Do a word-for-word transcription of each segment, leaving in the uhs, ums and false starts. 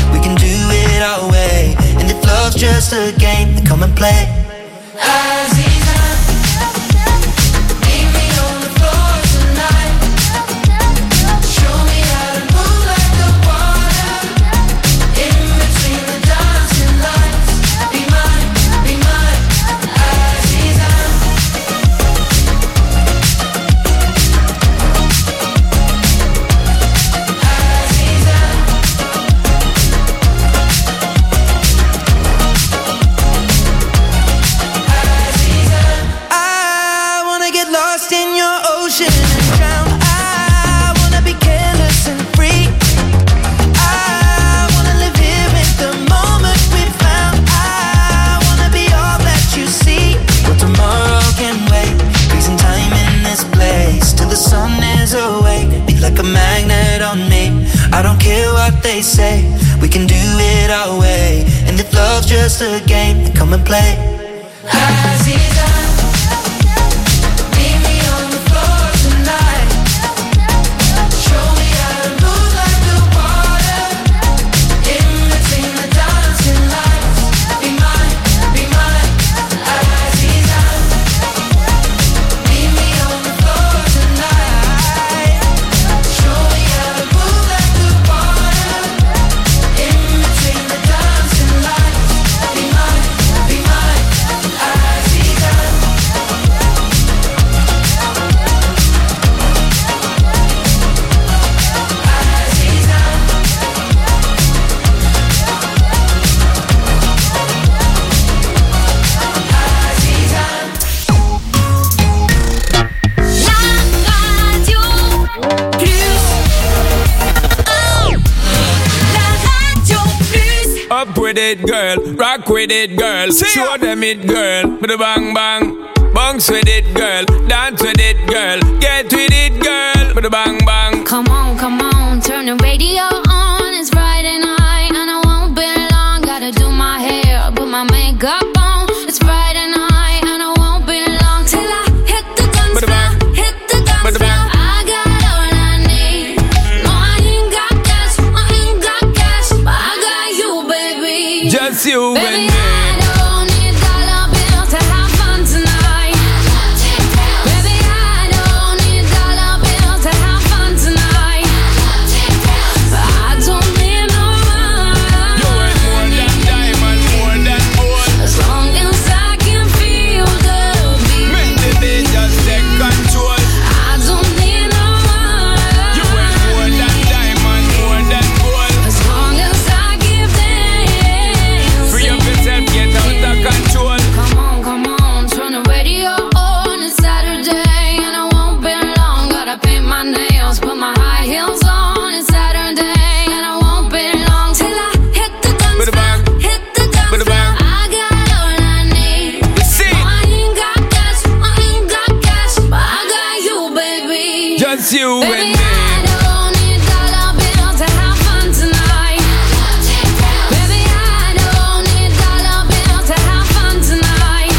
We can do it our way. And if love's just a game, then come and play. Aziza, meet me on the floor tonight. Show me how to move like the water. In between the dancing lights. Be mine, be mine, Aziza. I don't care what they say, we can do it our way. And if love's just a game, then come and play. Aziza, meet me on the floor tonight. Show me how to move like the water. In between the dancing lights. Be mine, be mine, Aziza. Meet me on the floor tonight. Show me how to move like the water. In between the dancing lights. Be mine, be mine, Aziza. Up with it, girl. Rock with it, girl. Show them it, girl. With a bang bang. Bounce with it, girl. Dance with it, girl. Get with it, girl. With a bang bang. Come on, come on. Turn the radio on. It's Friday night and I won't be long. Gotta do my hair, put my makeup on. It's Friday night and I won't be long till I hit the dance floor. Hit the dance floor. I got all I need. No, I ain't got cash. I ain't got cash, but I got you, baby. Just you Baby, and me. I don't need dollar bills to have fun tonight. Baby, I don't need dollar bills to have fun tonight. I don't need no money. You ain't more than diamond, more than gold. As long as I can feel the beat. Make the beat just take control. I don't need no money. You ain't more than diamond, more than gold. As long as I give them. Free up yourself, get out of control. Come on, come on, turn the radio on. It's Saturday and I won't be long. Gotta paint my nails, put my high heels on. It's Saturday and I won't be long till I hit the dance Bada floor. bang. Hit the dance Bada floor. bang. I got all I need. See, No, I ain't got cash, I ain't got cash, but I got you, baby. just you Baby, and me. I don't need dollar bills to have fun tonight. Baby, I don't need dollar bills to have fun tonight.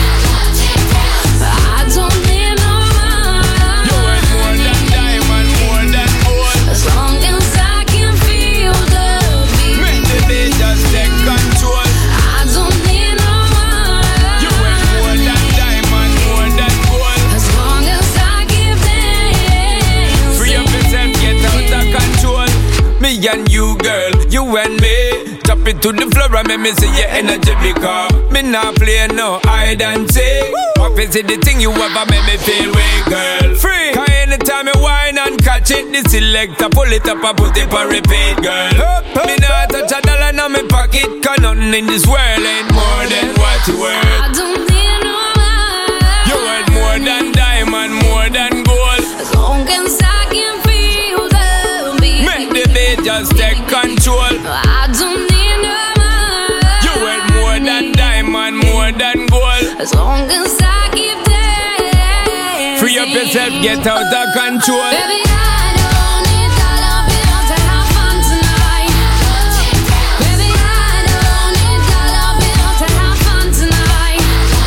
I don't need no You money. ain't more than diamond, more than gold. As long as I can feel the beat. Make the beat just take control. I don't need no You ain't more money. than diamond, more than gold. As long as I give them. Free up yourself, get out of control. Me and you, girl, you and me. Drop it to the floor and make me see your energy because me not play no hide and seek. What is it the thing you ever make me feel weak, girl? Free. Cause anytime I whine and catch it, the selector pull it up and put it for repeat, girl. Me not touch a dollar in my pocket, cause nothing in this world ain't more than what you worth. I don't need no money. You worth more than diamond, more than gold. As long as I can feel the beat. Make the beat just take control. I don't need no money. You worth more than diamond, more than gold. As long as I keep dancing. Free up yourself, get out of control. Baby, I don't need dollar bills to have fun tonight. Baby, I don't need dollar bills to have fun tonight.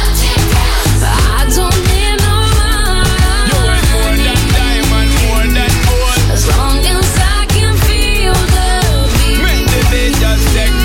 I don't need no You worth more money. than diamond, more than gold. As long as I can feel the beat. Make the beat just take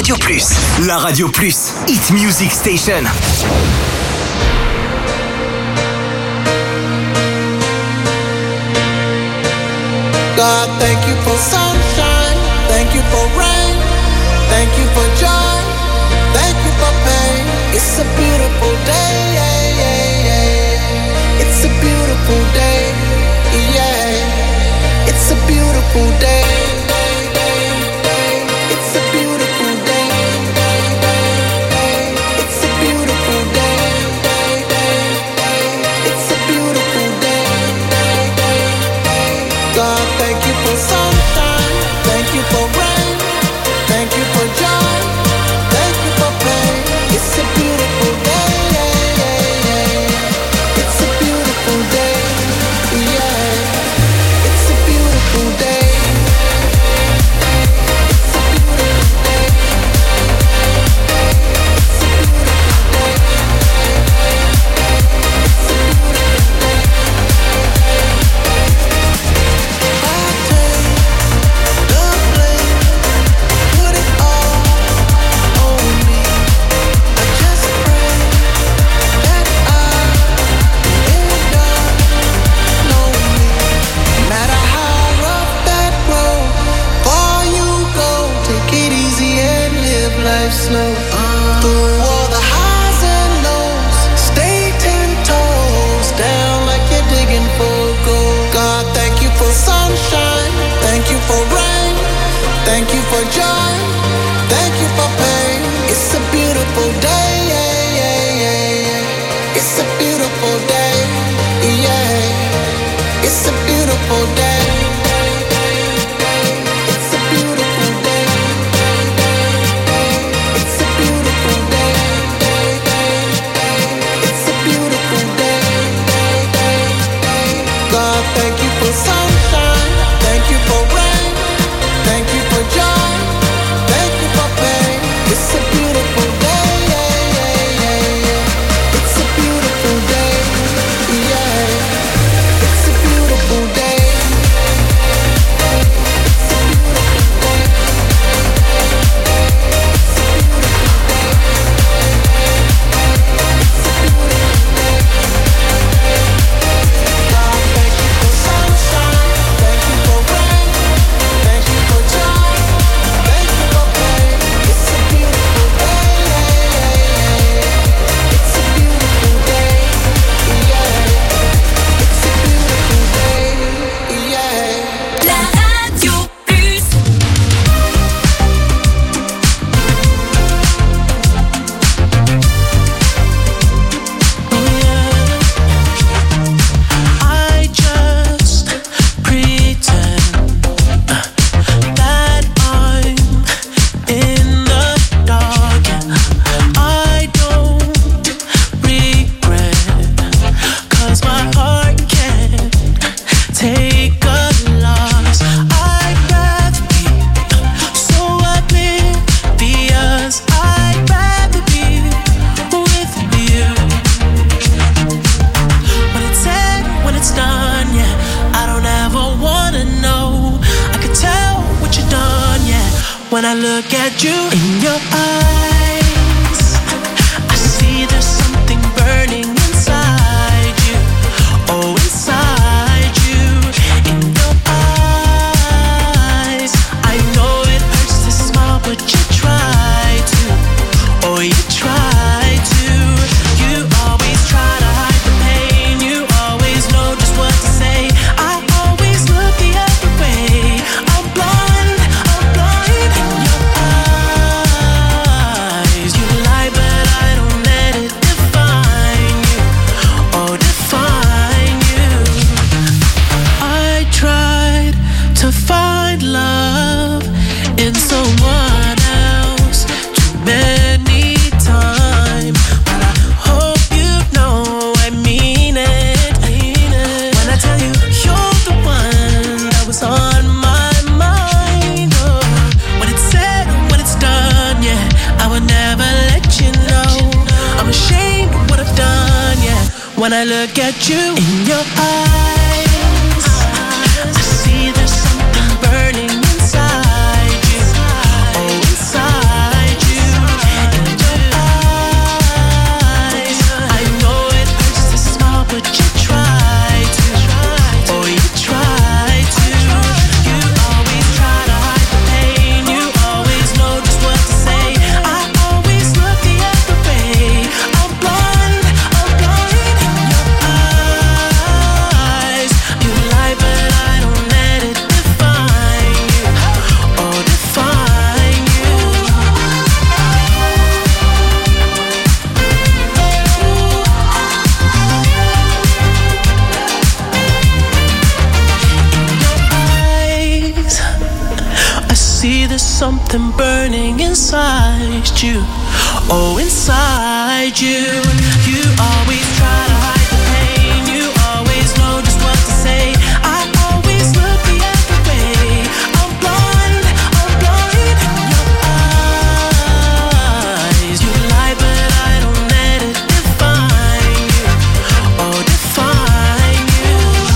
Radio Plus, la Radio Plus, Hit Music Station. God, thank you for sunshine, thank you for rain, thank you for joy, thank you for pain. It's a beautiful day, yeah, yeah, yeah. It's a beautiful day, yeah. It's a beautiful day. It's a beautiful day. It's a beautiful day. It's a beautiful day. God, thank you for sunshine, thank you for rain, thank you for joy, thank you for pain. It's a beautiful day, yeah, yeah, yeah. It's a beautiful day, yeah. It's a beautiful day. It's a beautiful day. It's a beautiful day. It's a beautiful day. I take the blame, put it all on me. I just pray that I end up lonely. No matter how rough that road, far you go, take it easy and live life slow. Through all the highs and lows, stay ten toes down like you're digging for gold. God, thank you for sunshine, thank you for rain, thank you for joy, thank you for pain. It's a beautiful day, yeah, yeah, yeah, yeah. It's a beautiful day, yeah. It's a beautiful day. It's a beautiful day. It's a beautiful day. It's a beautiful day. God, thank you for sunshine, thank you for rain, thank you for joy, thank you for pain. It's a beautiful day, yeah, yeah, yeah, yeah. It's a beautiful day, yeah. It's a beautiful day. It's a beautiful day. It's a beautiful day. It's a beautiful day. God, thank you for sunshine, thank you for rain, thank you for joy, thank you for pain. It's a beautiful day, yeah, yeah, yeah. It's a beautiful day, yeah. It's a beautiful day, yeah. La Radio Plus. I just pretend that I'm in the dark. I don't regret, 'cause my heart can't take a loss. I'd rather be so oblivious. I'd rather be with you. When it's said, when it's done, yeah, I don't ever wanna know. I could tell what you've done, yeah. When I look at you in your eyes, I see there's something burning inside you. Oh, inside you, in your eyes. I know it hurts to smile, but you try to. Oh, you try to. You always try to hide the pain. You always know just what to say. I always look the other way. I'm blind, I'm blind in your eyes. You lie, but I don't let it define you. Oh, define you. I tried to find love in someone else too many times, but I hope you know I mean it. When I tell you you're the one that was on my mind. Oh, when it's said, when it's done, yeah, I would never let you know. I'm ashamed of what I've done, yeah. When I look at you in your eyes, I see there's something burning inside you. Oh, inside you. see there's something burning inside you. Oh, inside you. You always try to hide the pain. You always know just what to say. I always look the other way. I'm blind, I'm blind in your eyes. You lie, but I don't let it define you. Oh, define you.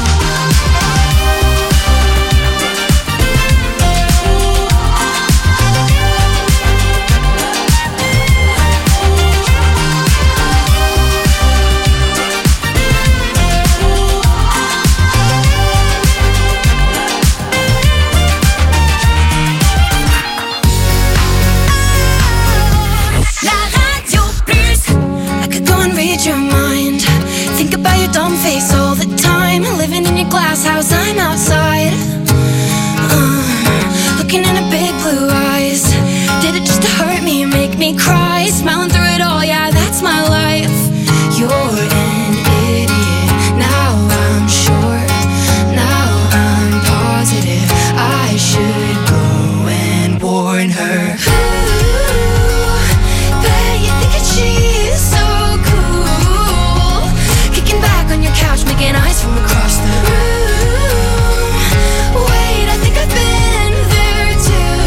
Your mind. Think about your dumb face all the time. Living in your glass house, I'm outside. Uh, looking in her big blue eyes. Did it just to hurt me and make me cry? Smiling through it all, yeah, that's my life. You're an idiot. Now I'm sure. Now I'm positive. I should go and warn her. Ooh, bet you think that she's so on your couch, making eyes from across the room. Wait, I think I've been there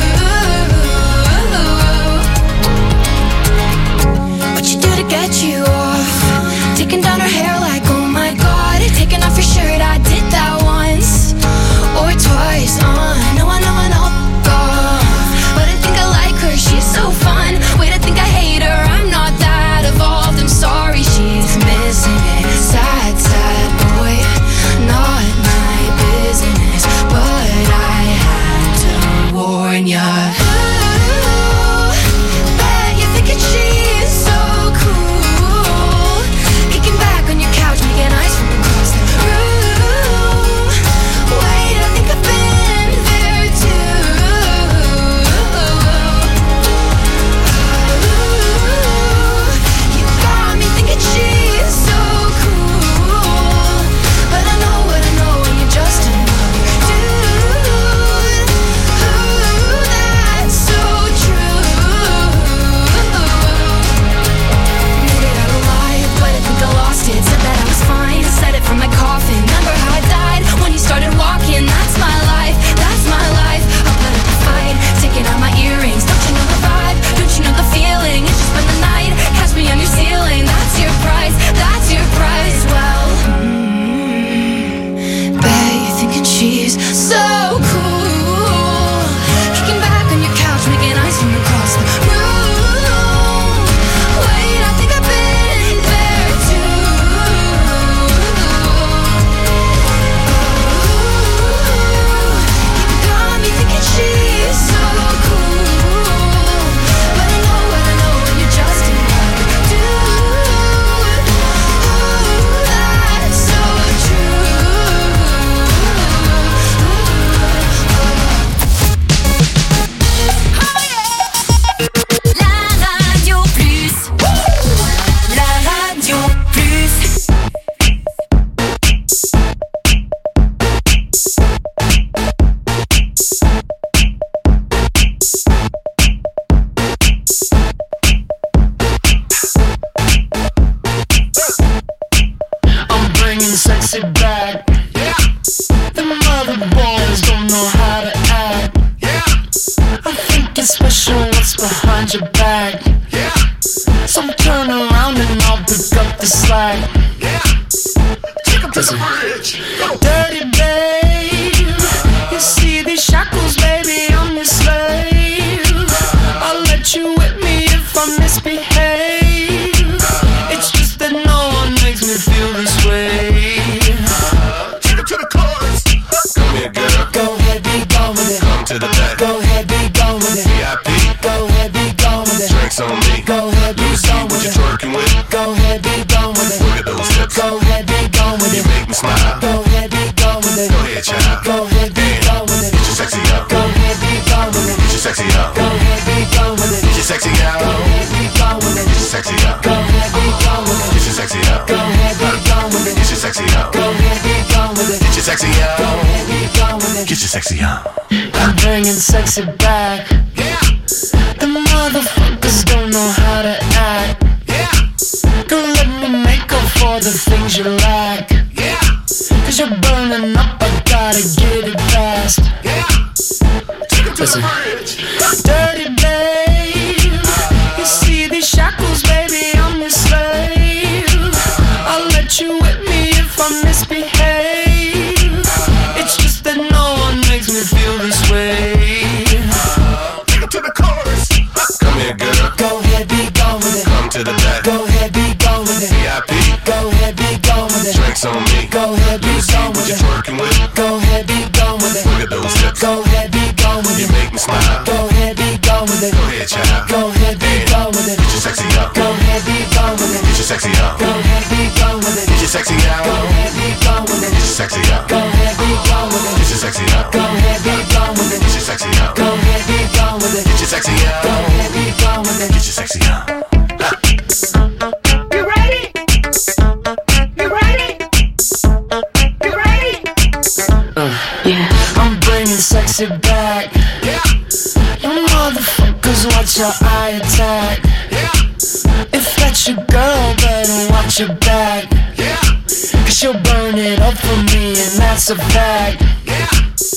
too. What you do to get you off? Taking down her hair like, oh my god. Taking off your shirt, I did that once or twice. Uh, I know, I know, I know, God. But I think I like her, she's so fun. Wait, I think I hate her, I'm not that evolved. I'm sorry, she's missing it. Sad, sad boy, not my business, but I had to warn ya. Ooh, bet you're thinking she's so cool. Kicking back on your couch, making eyes from across the room. Wait, I think I've been there too. Ooh, you got me thinking she's so but I know what I know, and you're just another dude. Ooh, that's so true. Made it out alive, but I think I lost it. Said that I was fine, said it from my coffin. Remember how I died when you started walking? That's my life, that's my life. I'll put up a fight, taking out my earrings. Don't you know the vibe? Don't you know the feeling? It's just spend the night, catch me on your ceiling. That's your price, that's your price. Well, bet you're thinking she's so cool. Kicking back on your couch, making eyes from across the room. Wait, I think I've been there too. You got me thinking she's so cool. But I know what I know, and you're just another dude. Ooh, that's so La Radio Plus. La Radio Plus. I'm bringing sexy back. Yeah. The mother boys don't know how to act. Yeah. I think it's special what's behind your back. Yeah. So turn around and I'll pick up the slack. Yeah. Take up to the bridge. Dirty babe. You see these shackles, baby, I'm your slave. I'll let you whip me if I misbehave. It's just that no one makes me feel this way. Take it to the chorus. Come here, girl. Go ahead, be gone with it. Come to the back. Go ahead, be gone with it. V I P. Go ahead, be gone with it. Drinks on me. Go ahead, be You see gone what with you're it. twerking with? Go ahead, be gone with it. Look at those hips. Go ahead, be gone with You it. make me smile. Go ahead, be gone with it. Go ahead, child. Go ahead, be gone with it. Get your sexy up. Go ahead, be gone with it. Get your sexy up. Go ahead, be gone with it. Get your sexy out. Go ahead, be gone with it. Get your sexy up. Go ahead, be gone with it. Get your sexy up. Go ahead, be gone with it. Get your sexy up. Go ahead, be gone with it. Get your sexy on. Get your sexy on. I'm bringing sexy back. Yeah. The motherfuckers don't know how to act. Yeah. Don't let me make up for the things you lack. Yeah. Cause you're burning up, I gotta get it fast. Yeah. Take it to Listen. the bridge. Dirty babe, you see these shackles, baby, I'm your slave. I'll let you whip me if I misbehave. It's just that no one makes me feel this way. Take it to the chorus. Come here, girl. Go ahead, be gone with it. Come to the back. Go ahead, be gone with it. V I P. Go ahead, be gone with it. Drinks on me. Go ahead, be See gone what with you're it. twerking with. Go ahead, be gone with it. Look at those hips. Go ahead, be gone with You it. make me smile. Go ahead, be gone with it. Go ahead, child. Go ahead, be gone with it. Get your sexy on. Go ahead, be gone with it. Get your sexy on. Go ahead, be gone with it. Get your sexy on. Go ahead, be gone with it. Get your sexy on. Go ahead, be gone with it. Get your sexy on. Go ahead, be gone with it. Get your sexy on. Go ahead, be gone with it. Get your sexy on. Go ahead, be gone with it. Get your sexy on. You ready? You ready? You ready? Uh, yeah. I'm bringing sexy back. Yeah. You motherfuckers, watch your eye attack. Yeah. If that's your girl, better watch your back. Yeah. Cause she'll burn it up for me, and that's a fact. Yeah.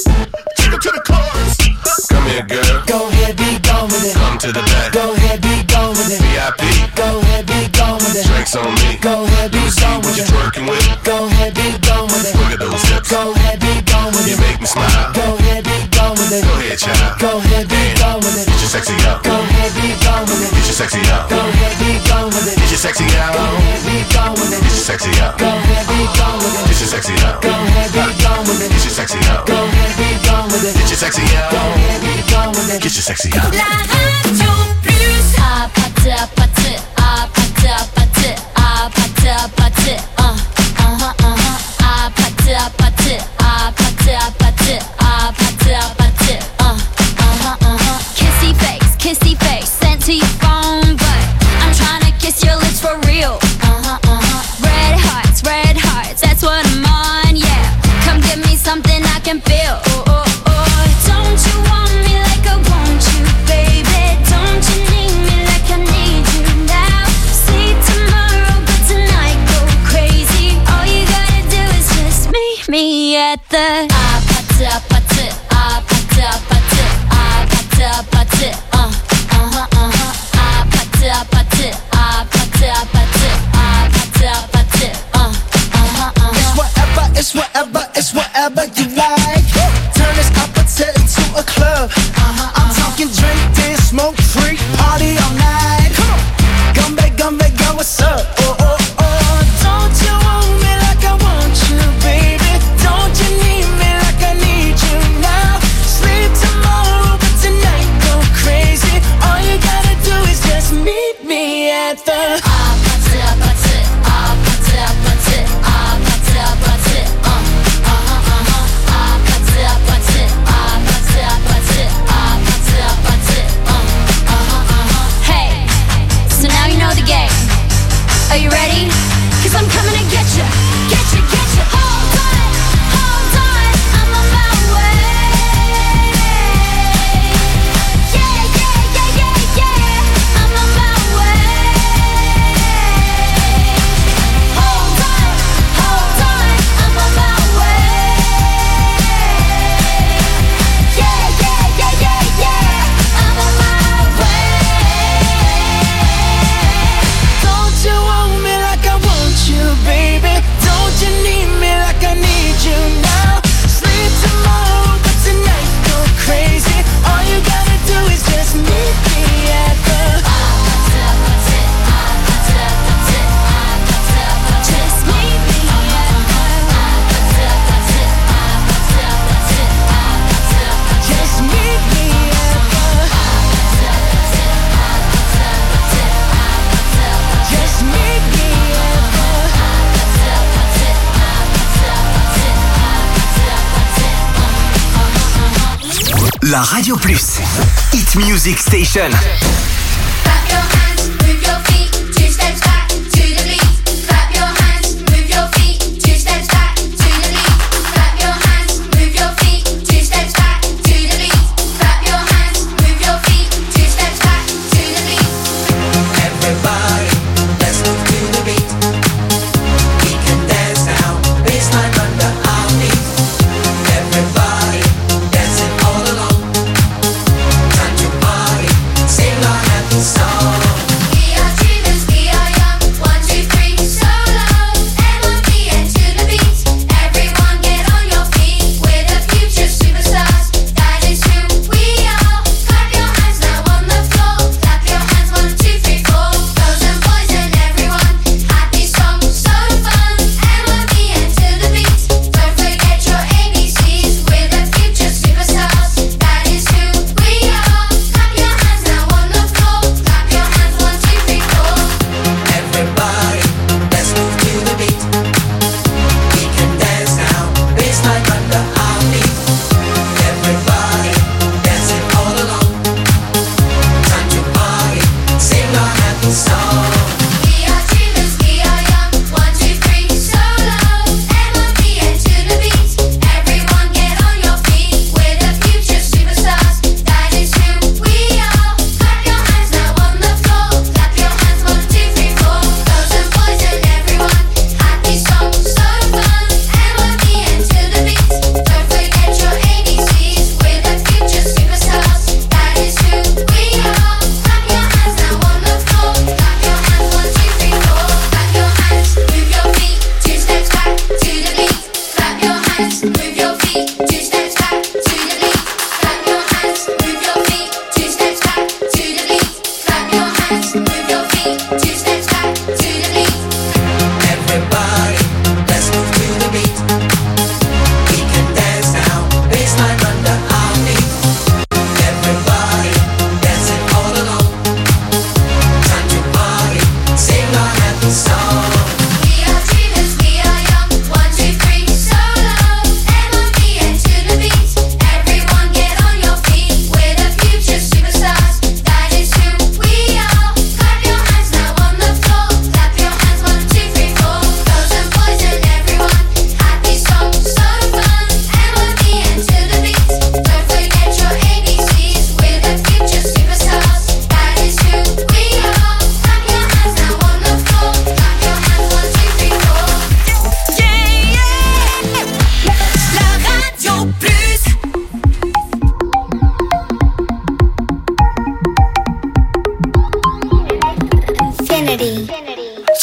Take it to the chorus. Come here, girl. Go ahead, be gone with it. Come to the back. Go ahead, be gone with it. V I P. Go ahead, be gone with it. Drinks on me. Go ahead, be See gone what with you're it. twerking with. Go ahead, be gone with it. Look at those hips. Go ahead, be gone with You it. make me smile. Go ahead, be gone with it. Go ahead, child. Go ahead, be gone with it. Get your sexy on. Go ahead, be gone with it. Get your sexy on. Go ahead, be gone with it. Get your sexy on. Go ahead, be gone with it. Get your sexy on. Go ahead, be gone with it. Get your sexy on. Go ahead, be gone with it. Get your sexy on. Go ahead, be gone with it. Get your sexy Go on. ahead, be gone with it. Get your sexy on. La Radio Plus. Ah, pâte, pâte, ah, pâte, pâte, ah, pâte, pâte, uh, uh-huh, uh-huh. Ah, pâte, pâte, ah, pâte, pâte, ah, pâte, pâte, uh, uh-huh, uh-huh. Kissy face, kissy face, sent to your phone, but I'm trying to kiss your lips for real. Uh-huh, uh-huh. Red hearts, red hearts, that's what I'm on, yeah. Come give me something I can feel. Oh, oh, oh. Don't you want me like I want you, baby? Don't you need me like I need you now? See tomorrow, but tonight go crazy. All you gotta do is just meet me at the ah pata pata ah pata pata ah pata pata uh uh-huh uh-huh ah pata pata ah pata pata ah pata pata uh uh-huh uh-huh. It's whatever, it's whatever, it's whatever you like. Turn this opposite into a club. I'm talking drink, dance, smoke, free, party all night. Come on, Gumbe, Gumbe, girl, what's up? Oh, oh, oh. Don't you want me like I want you, baby? Don't you need me like I need you now? Sleep tomorrow, but tonight go crazy. All you gotta do is just meet me at the Ah pata pata ah pata pata ah pata pata uh uh-huh uh-huh ah pata pata ah pata pata ah pata pata uh uh-huh uh-huh. Hey, so now you know the game. Are you ready? Cause I'm coming to get you, get you, get you. Hold on, hold on, I'm on my way. Yeah, yeah, yeah, yeah, yeah, I'm on my way. Hold on, hold on, I'm on my way. Yeah, yeah, yeah, yeah, yeah, I'm on my way. Don't you want me like I want you, baby? Don't you need me like I need you now? Sleep tomorrow, but tonight go crazy. All you gotta do is just meet me at the Just meet me Just meet me at the Just meet me at the La Radio Plus. Hit Music Station. Clap your hands, move your feet, two steps back to the beat. Clap your hands, move your feet, two steps back to the beat. Clap your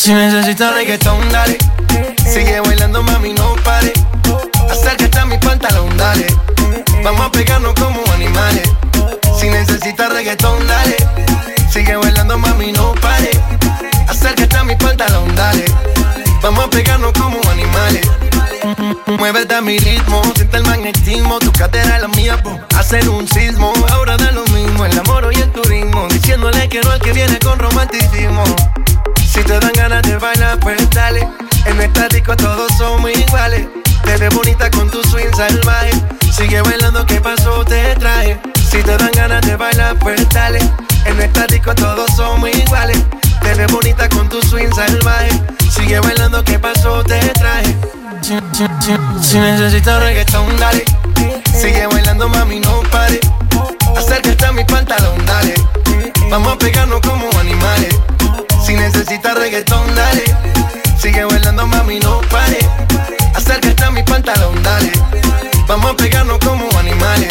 Si necesitas reggaetón, dale. Sigue bailando, mami, no pare. Acércate a mi pantalón, dale. Vamos a pegarnos como animales. Si necesitas reggaetón, dale. Sigue bailando, mami, no pare. Acércate a mi pantalón, dale. Vamos a pegarnos como animales. Muévete a mi ritmo, siente el magnetismo. Tu cadera es la mía, po, hacen un sismo. Ahora da lo mismo, el amor y el turismo. Diciéndole que no al que viene con romanticismo. Si te dan ganas de bailar, pues dale. En esta disco todos somos iguales. Te ves bonita con tu swing salvaje. Sigue bailando, ¿qué pasó? Te traje. Si te dan ganas de bailar, pues dale. En esta disco todos somos iguales. Te ves bonita con tu swing salvaje. Sigue bailando, ¿qué pasó? Te traje. Si, si, si, si necesitas reggaetón, dale. Sigue bailando, mami, no pare. Acércate a mi pantalón, dale. Vamos a pegarnos como animales. Si necesitas reggaetón, dale. Sigue bailando, mami, no pare. Acércate a mi pantalón, dale. Vamos a pegarnos como animales.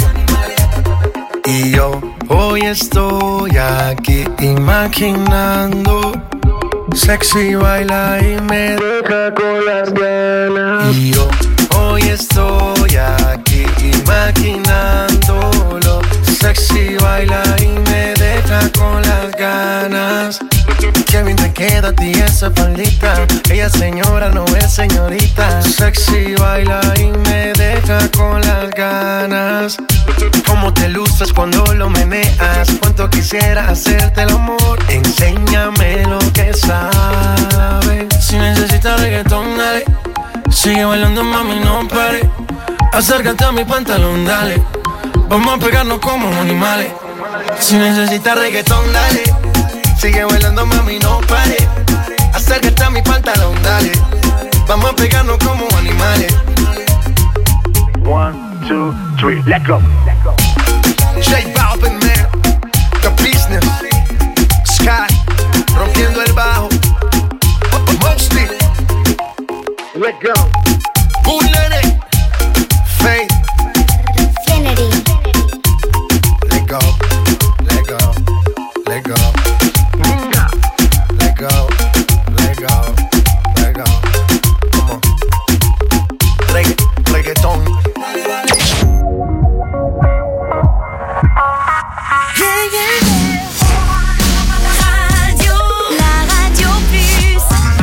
Y yo hoy estoy aquí imaginando. Sexy baila y me deja con las ganas. Y yo hoy estoy aquí imaginándolo. Sexy baila y me deja con las ganas. Qué bien te queda a ti esa faldita. Ella señora, no es señorita. Sexy baila y me deja con las ganas. Cómo te luces cuando lo meneas. Cuánto quisiera hacerte el amor. Enséñame lo que sabes. Si necesitas reggaetón, dale. Sigue bailando, mami, no pare. Acércate a mi pantalón, dale. Vamos a pegarnos como animales. Si necesitas reggaetón, dale. Sigue bailando, mami, no pare. Acércate a mi pantalón, dale. Vamos a pegarnos como animales. One, two, three, let go. J Balvin, man, The Business, Sky, rompiendo el bajo, Mosty, Let go. Bullet, Faith, Infinity. let go, let go, let go, let go, let go, let go. Come on, Regga- reggaeton. Radio, la radio plus.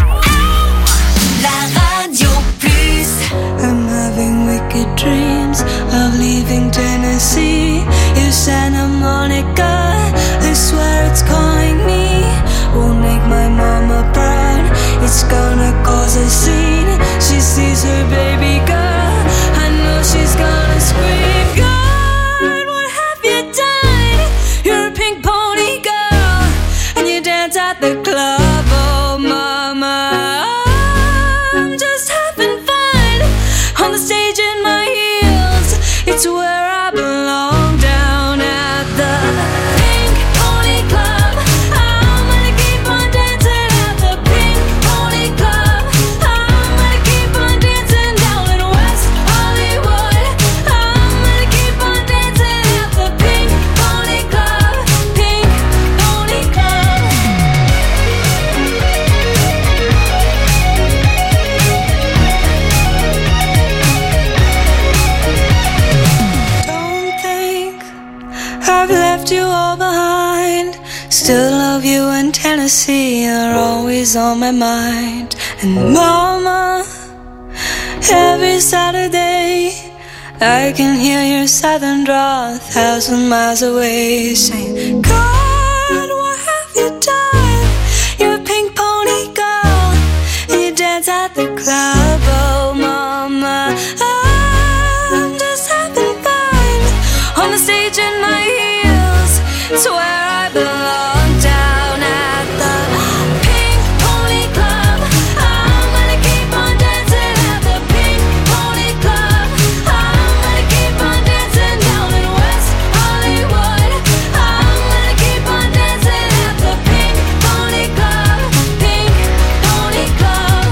La radio plus. I'm having wicked dreams of leaving Tennessee. It's Santa Monica, I swear it's calling me. Won't make my mama proud, it's gonna cause a scene. She sees her baby girl, I know she's gonna scream. God, what have you done? You're a pink pony girl, and you dance at the club, oh mama. I'm just having fun on the stage in my heels. It's where I belong, down at the Pink Pony Club. I'm gonna keep on dancing at the Pink Pony Club. I'm gonna keep on dancing down in West Hollywood. I'm gonna keep on dancing at the Pink Pony Club. Pink Pony Club. Don't think I've left you all behind. Still love you in Tennessee, you're always on my mind. And mama, every Saturday I can hear your southern drawl a thousand miles away, saying, God, what have you done? You're a pink pony girl, and you dance at the club, oh mama. I'm just having fun on the stage in my heels. It's where I belong, down at the Pink Pony Club. I'm gonna keep on dancing at the Pink Pony Club. I'm gonna keep on dancing down in West Hollywood. I'm gonna keep on dancing at the Pink Pony Club. Pink Pony Club.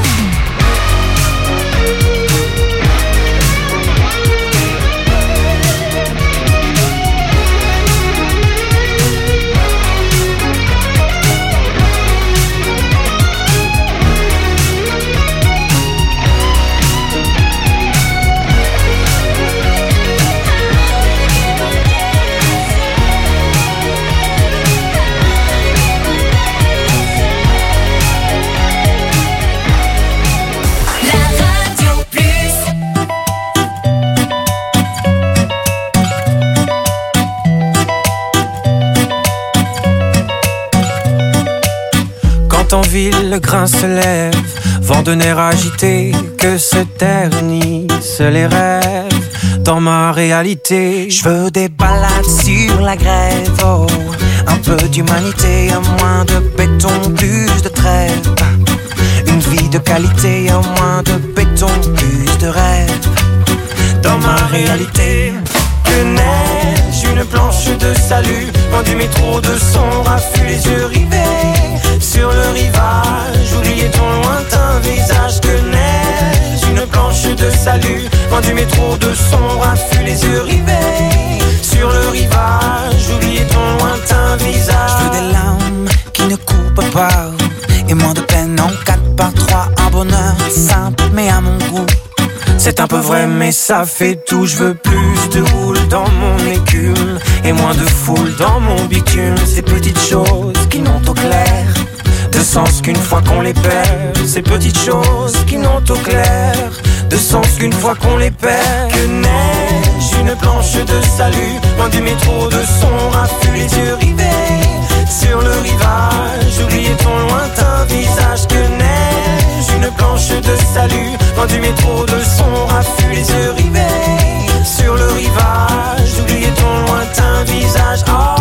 Quand en ville le grain se lève, vent de nerfs agité, que se ternissent les rêves. Dans ma réalité, je veux des balades sur la grève, oh. Un peu d'humanité, un moins de béton, plus de trêve. Une vie de qualité, un moins de béton, plus de rêve. Dans ma réalité, que neige, une planche de salut. Loin du métro de son raffut, les yeux rivés sur le rivage. Oubliez ton lointain visage. Que neige, une planche de salut. Loin du métro de son raffut, les yeux rivés sur le rivage. Oubliez ton lointain visage. Je veux des larmes qui ne coupent pas, et moins de peine en quatre par trois. Un bonheur simple mais à mon goût. C'est un peu vrai mais ça fait tout. Je veux plus de houle dans mon écume et moins de foule dans mon bitume. Ces petites choses qui n'ont au clair de sens qu'une fois qu'on les perd. Ces petites choses qui n'ont au clair de sens qu'une fois qu'on les perd. Que neige, une planche de salut. Loin du métro de son raffut, les yeux rivés sur le rivage. Oubliez ton lointain visage. Que neige, une planche de salut. Loin du métro de son raffut, les yeux rivés sur le rivage. Oubliez ton lointain visage. Oh.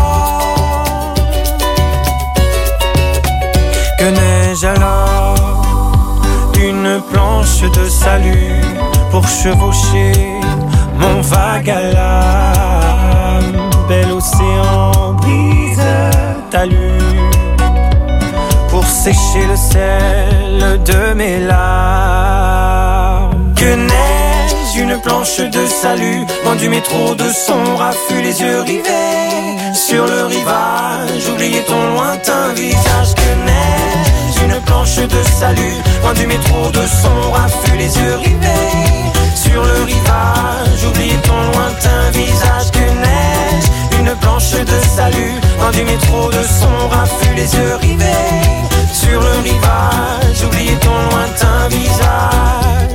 Que neige alors, une planche de salut pour chevaucher mon vague à l'âme. Bel océan, brise talus pour sécher le sel de mes larmes. Que neige, une planche de salut. Loin du métro de son raffut, les yeux rivés sur le rivage. Oubliez ton lointain visage. Que neige, une planche de salut. Loin du métro de son raffut, les yeux rivés sur le rivage. Oubliez ton lointain visage. Que neige, une planche de salut. Loin du métro de son raffut, les yeux rivés sur le rivage. Oubliez ton lointain visage.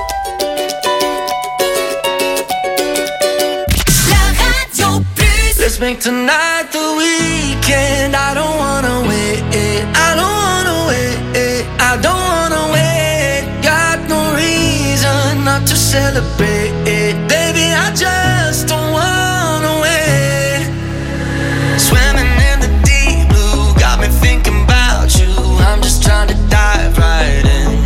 La Radio Plus. Let's make tonight the weekend. I don't wanna wait. I don't wanna wait. I don't wanna wait. Got no reason not to celebrate. Baby, I just don't wanna wait. Swimming in the deep blue got me thinking about you. I'm just trying to dive right in.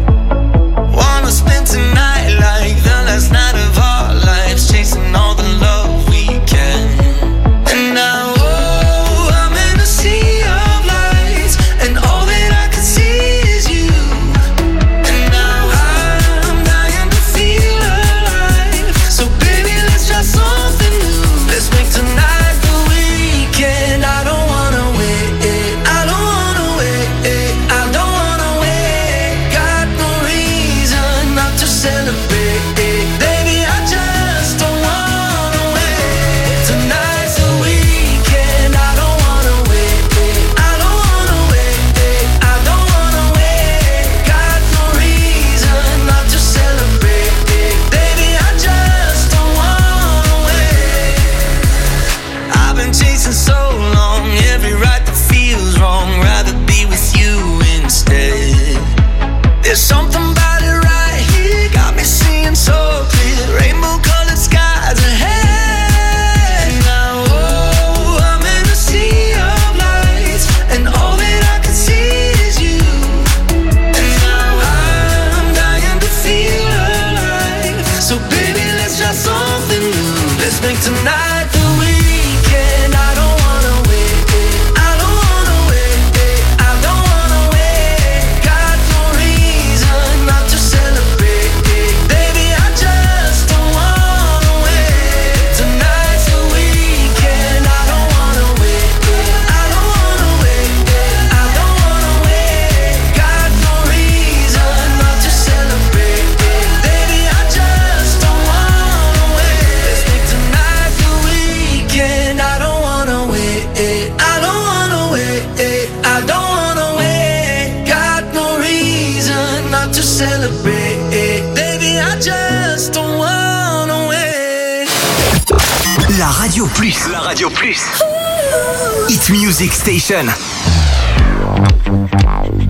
Wanna spend tonight like the last night of our lives, chasing all the love we can. And now, oh, I'm in a sea of lights, and all that I can see is you. And now I'm dying to feel alive. So baby, let's try something new. Let's make tonight the weekend. I don't wanna wait. I don't wanna wait. I don't wanna wait. Got no reason not to celebrate. Baby, I just don't wanna wait. Tonight's the weekend. I don't wanna wait. I don't wanna wait. I don't wanna wait. Got no reason not to celebrate. Baby, I just don't wanna wait. I've been chasing so long, every right that feels wrong. Rather be with you instead. There's something about it right here, got me seeing so clear. Rainbow colored skies ahead. Now, oh, I'm in a sea of lights, and all that I can see is you. And now I'm dying to feel alive. So baby, let's try something new. Let's make tonight the weekend. I don't wanna wait. I don't wanna wait. I don't wanna wait. Got no reason not to celebrate. Baby, I just don't wanna wait. Tonight's the weekend. I don't wanna wait. I don't wanna wait. I don't wanna wait. Got no reason not to celebrate. Baby, I just don't wanna wait. Let's make tonight the weekend. I don't wanna wait. I don't wanna wait. I don't wanna wait. Got no reason not to celebrate. Baby, I just don't wanna wait. La Radio Plus. La Radio Plus. Hit Music Station.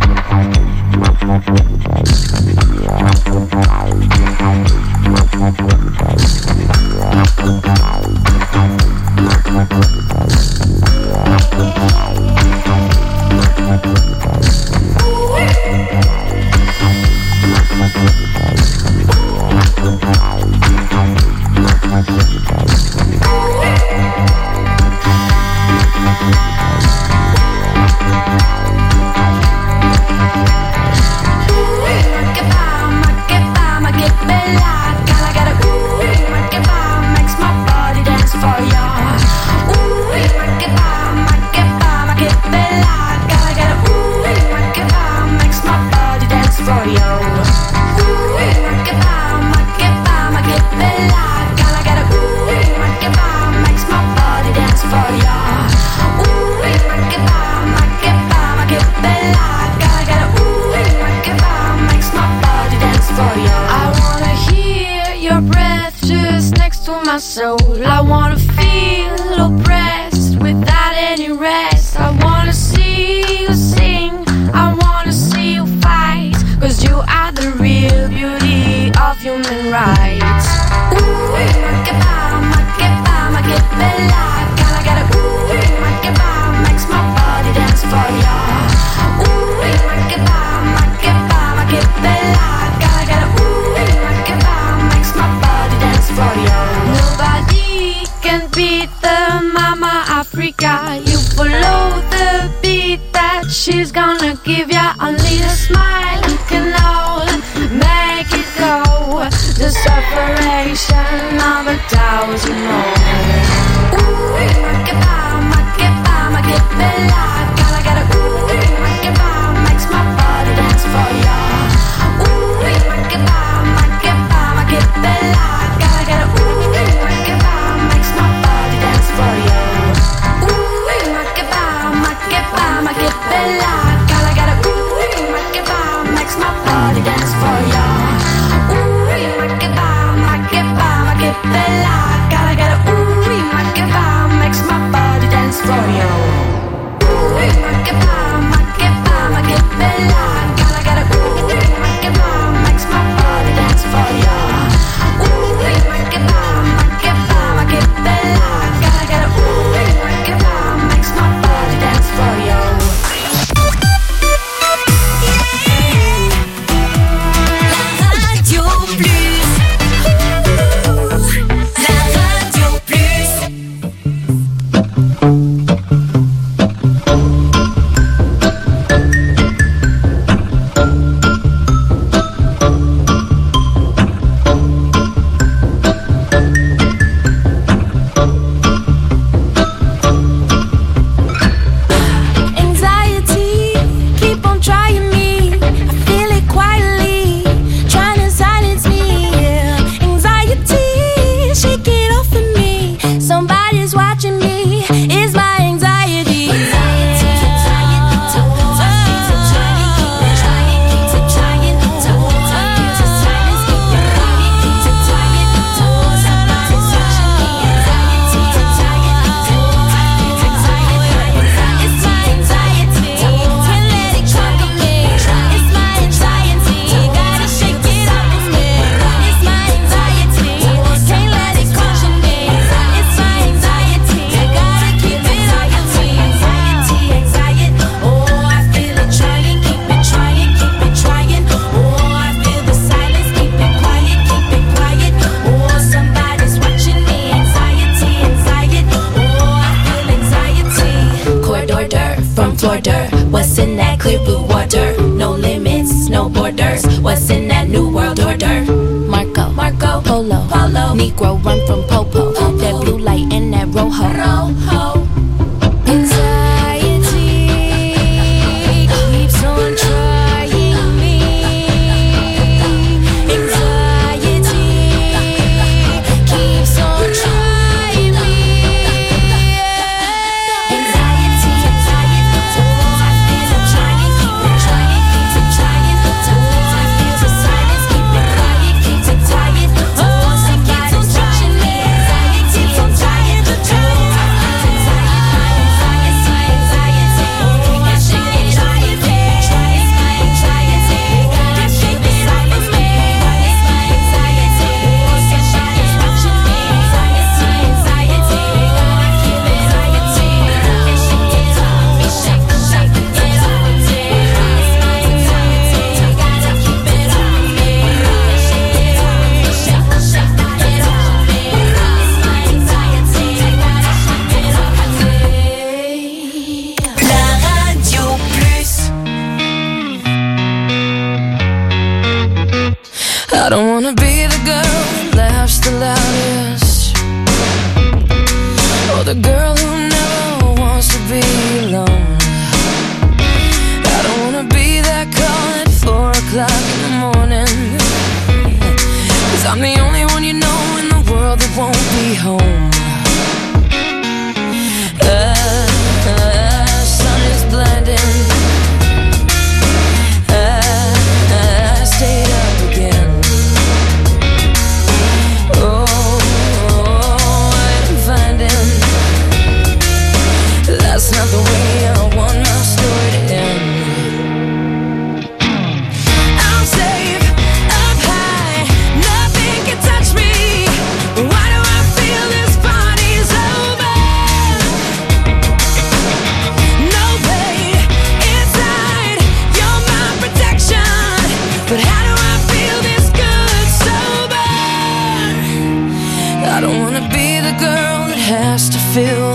Take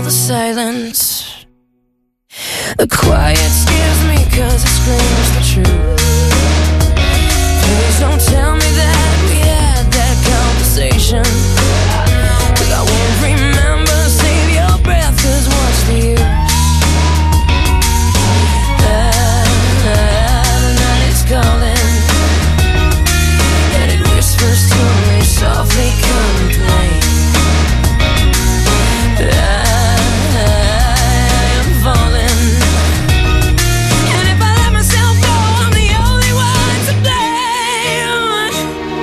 the silence. The quiet scares me cause it screams the truth. Please don't tell me that we had that conversation, 'cause I won't remember. Save your breath, 'cause what's the use? Ah, ah, the night is calling, and it whispers to me softly, complain. I, I am falling, and if I let myself go, I'm the only one to blame.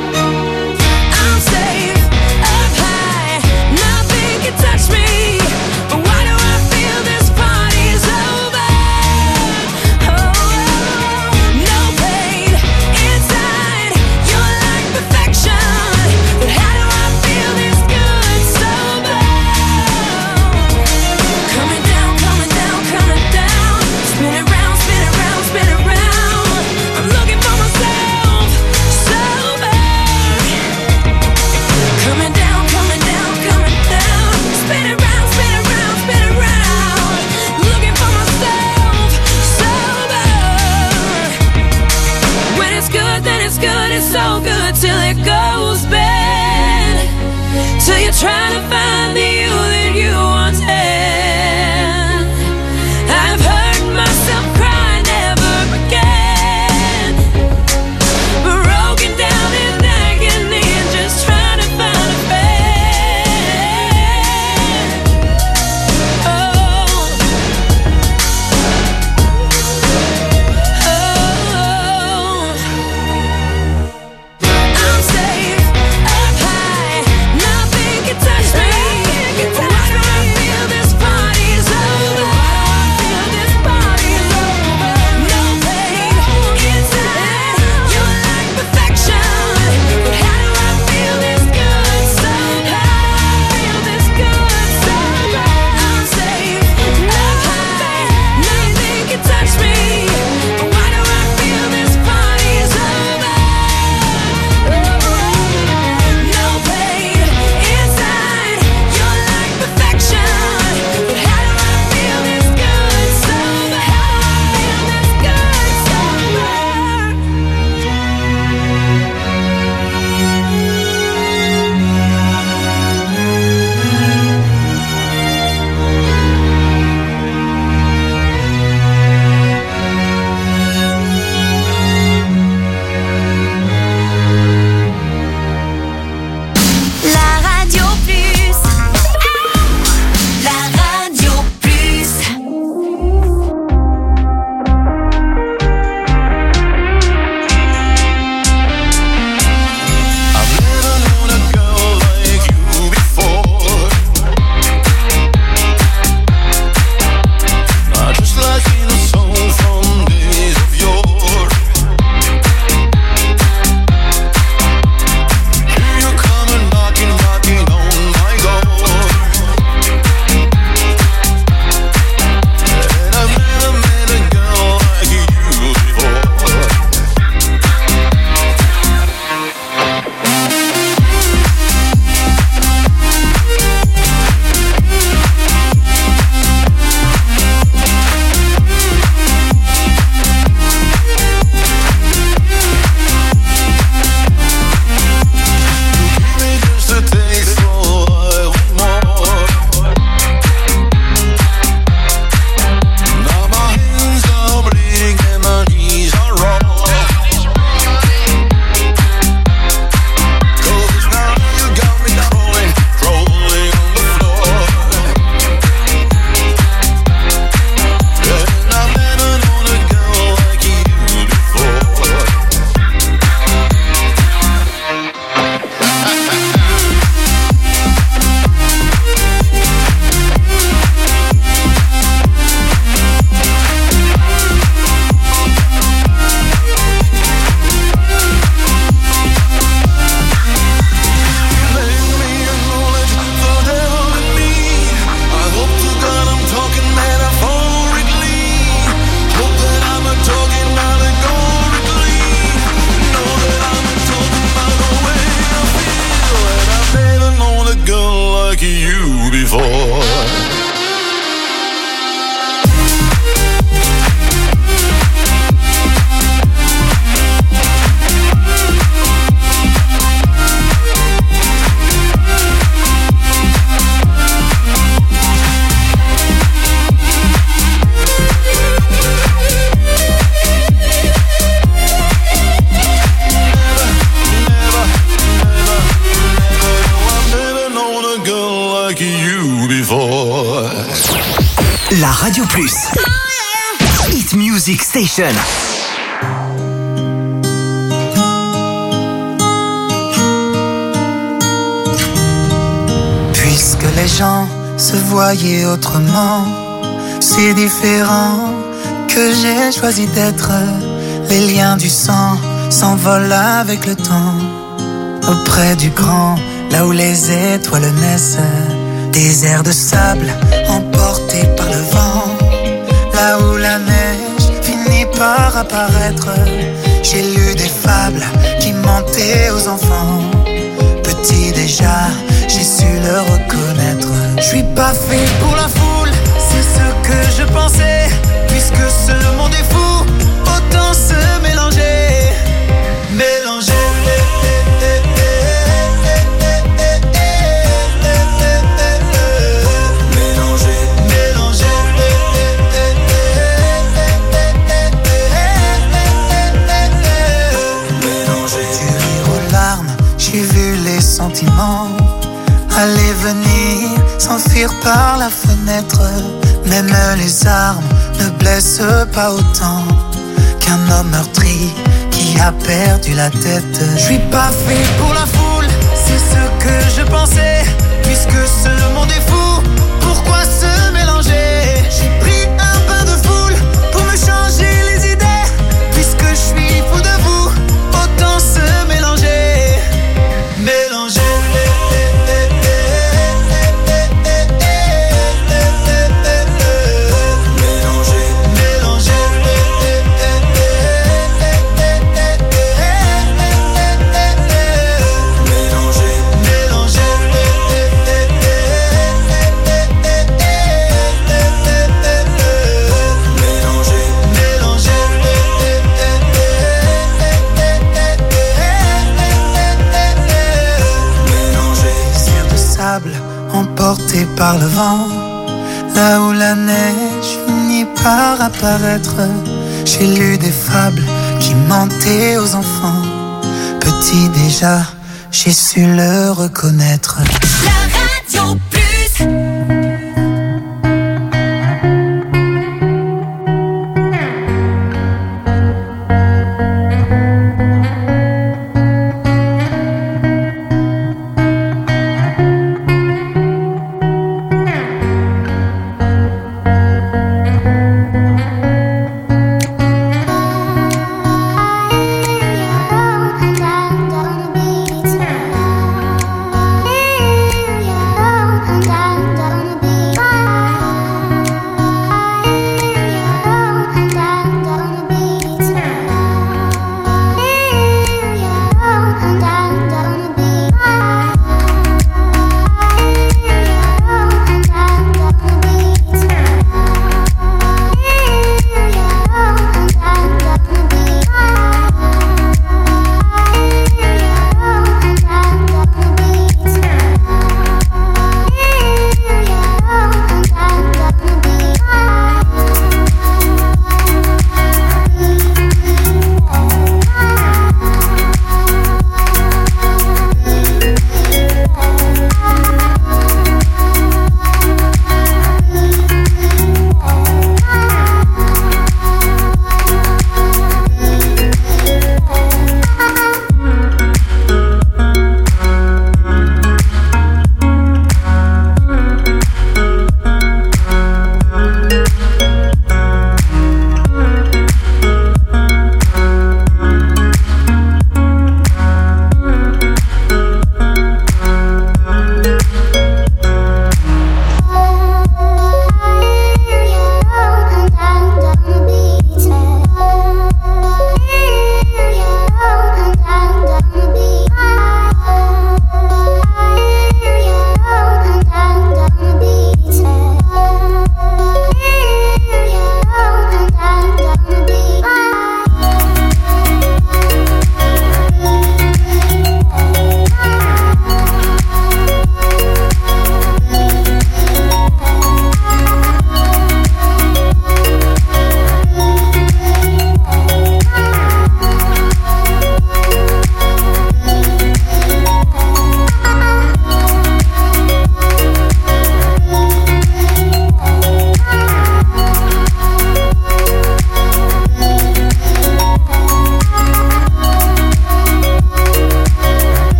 La Radio Plus. Hit Music Station. Puisque les gens se voyaient autrement, c'est différent que j'ai choisi d'être. Les liens du sang s'envolent avec le temps. Auprès du grand, là où les étoiles naissent, des airs de sable emportés par le vent. Là où la neige finit par apparaître, j'ai lu des fables qui mentaient aux enfants. Petit déjà, j'ai su le reconnaître. Je suis pas fait pour la foule, c'est ce que je pensais. Puisque ce monde est fou, autant se mélanger. Mélanger. J'ai vu les sentiments aller venir, s'enfuir par la fenêtre. Même les armes ne blessent pas autant qu'un homme meurtri qui a perdu la tête. Je suis pas fait pour la foule, c'est ce que je pensais. Puisque ce monde est fou, pourquoi se mélanger? J'ai pris un bain de foule pour me changer les idées. Puisque je suis fou de vous, autant se mélanger. Mélanger. Mélanger. Mélanger. Mélanger. Mélanger. Emporté par le vent, là où la neige finit par apparaître, j'ai lu des fables qui mentaient aux enfants. Petit déjà, j'ai su le reconnaître. La Radio Plus. Yeah.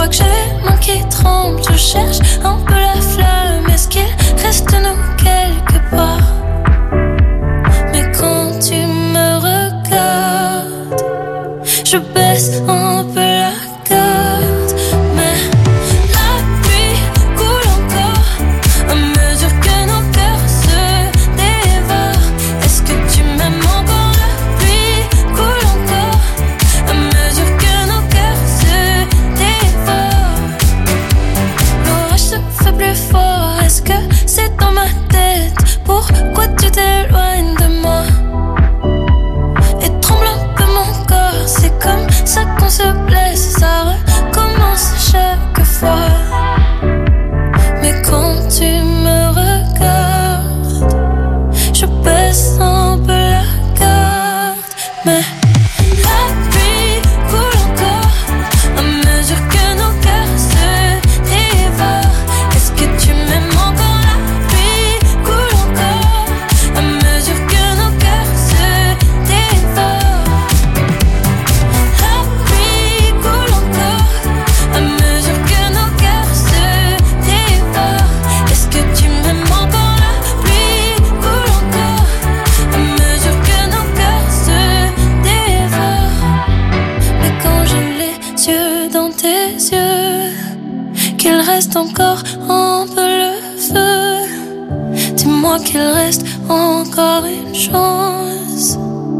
crois que j'ai les mains qui tremblent. Je cherche un peu la flamme. Est-ce qu'il reste nous quelque part? Mais quand tu me regardes, je baisse un peu la garde. Mais la pluie coule encore à mesure que nos cœurs se dévorent. Est-ce que tu m'aimes encore? La pluie coule encore à mesure que nos cœurs se dévorent. L'orage se fait plus fort. Est-ce que c'est dans ma tête? Pourquoi tu t'éloignes de moi? Et tremble un peu mon corps. C'est comme ça qu'on se blesse. Ça recommence chaque fois. Mais quand tu me regardes, je baisse un peu la garde. Mais la pluie coule encore à mesure que nos cœurs se dévorent. Est-ce que tu m'aimes encore? La pluie coule encore à mesure que nos cœurs se dévorent. La pluie coule encore à mesure que nos cœurs se dévorent. Est-ce que tu m'aimes encore? La pluie coule encore à mesure que nos cœurs se dévorent. Mais quand j'ai les yeux dans tes yeux, qu'il reste encore un peu le feu, dis-moi qu'il reste encore une chance.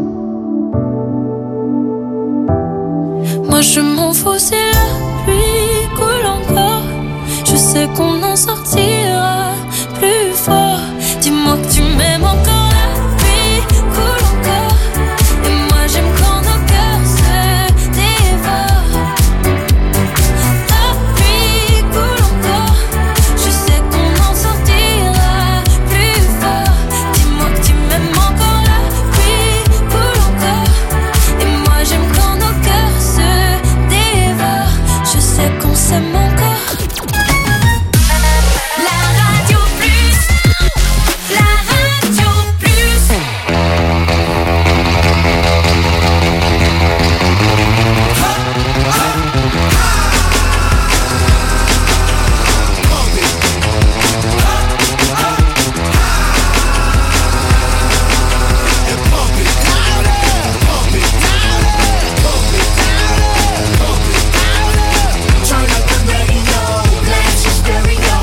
Moi je m'en fous si la pluie coule encore. Je sais qu'on en sortira plus fort. Dis-moi que tu m'aimes encore. La pluie coule encore. Et moi j'aime quand nos cœurs se dévorent. La pluie coule encore. Je sais qu'on en sortira plus fort. Dis-moi que tu m'aimes encore. La pluie coule encore. Et moi j'aime quand nos cœurs se dévorent. Je sais qu'on s'aime encore. La radio plus, la radio plus. Turn up the radio, blast your stereo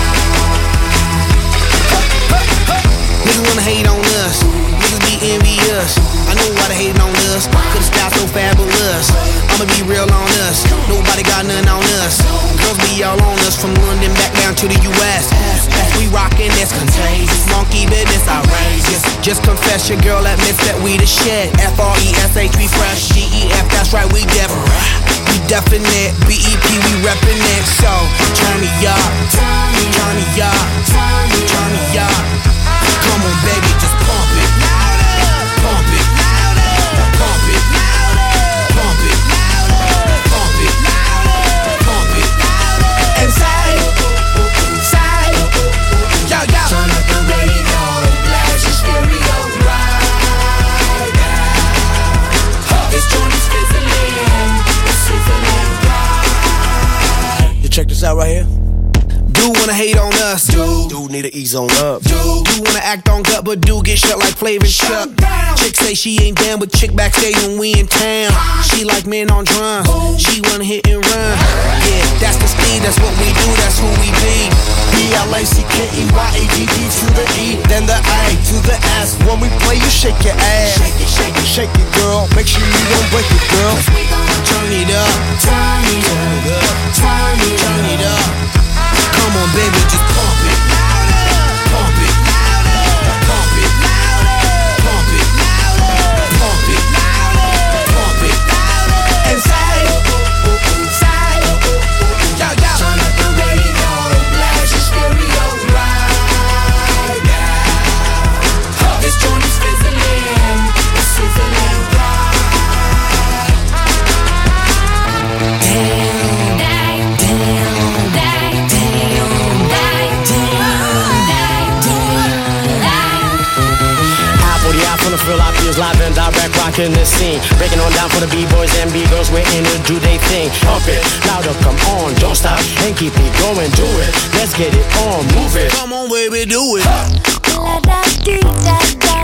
Niggas wanna hate on us, niggas be envious. I know why they hating on us, cause the style so fabulous. I'ma be real on us, nobody got nothing on us. Girls be all on us from London back down to the U S As we rockin', that's contagious. Monkey business outrageous. Just confess your girl admits that we the shit. F R E S H, we fresh. G E F, that's right, we different. We definite. B E P, we reppin' it. So, turn me up, turn me up, turn me up. Come on, baby, just pump it. Pump it. Pump it. Pump it. Pump it. Pump it. And say, say, yo, yo. Turn up the radio, blast your stereo right now. This joint is fizzling, it's sizzling right. You check this out right here. Do wanna hate on us, dude. Do need to ease on up, dude. Do wanna act on gut, but do get shut like Flavor Chuck. Chick say she ain't down, but chick backstage when we in town. She like men on drums, she wanna hit and run. Yeah, that's the speed, that's what we do, that's who we be. B L A C K E Y A D D to the E, then the A to the S. When we play, you shake your ass. Shake it, shake it, shake it, girl. Make sure you don't break it, girl. Turn it up, Turn it up, turn it turn it up. up. Come on, baby, just pump it. Pump it. Pump it. Pump it. Pump it. Pump it. And say, say, yo, yo. Turn up the radio, blast your stereo right now. This joint is fizzling, it's sizzling right. Damn. rocking the scene. Breaking on down for the B-boys and B-girls, we're in it, do they thing. Pump it, louder, come on, don't stop, and keep it going, do it. Let's get it on, move it. Come on, baby, do it. La da dee da da.